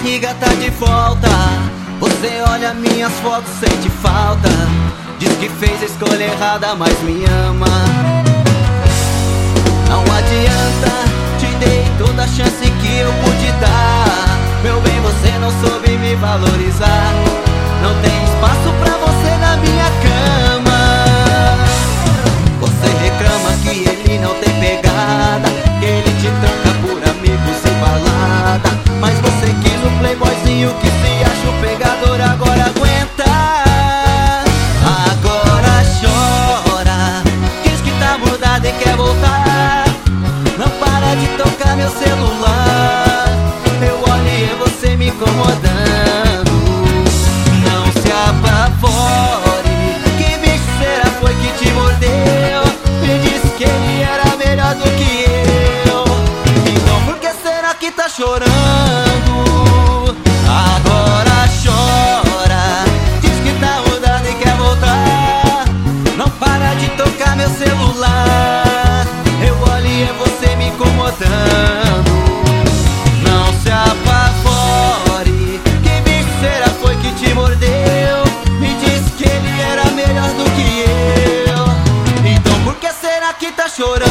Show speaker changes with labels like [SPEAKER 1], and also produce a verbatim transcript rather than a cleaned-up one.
[SPEAKER 1] amiga tá de volta. Você olha minhas fotos, sente falta. Diz que fez a escolha errada, mas me ama. Não adianta, te dei toda a chance que eu pude dar. Meu bem, você não soube me valorizar. Não tem espaço pra você na minha cama. Você reclama que ele não tem pegada, que ele te tranca por amigos e balada. Mas você quis o playboyzinho que se acha o pegador. Agora aguenta, agora chora. Diz que tá mudada e quer voltar. Não para de tocar meu celular. Eu olho e é você me incomodando. Não se apavore, que bicho será foi que te mordeu? Me disse que ele era melhor do que eu. Então por que será que tá chorando? Agora chora. Diz que tá mudado e quer voltar. Não para de tocar meu celular. Eu olho e é você me incomodando. Não se apavore, que bicho será foi que te mordeu? Me disse que ele era melhor do que eu. Então por que será que tá chorando?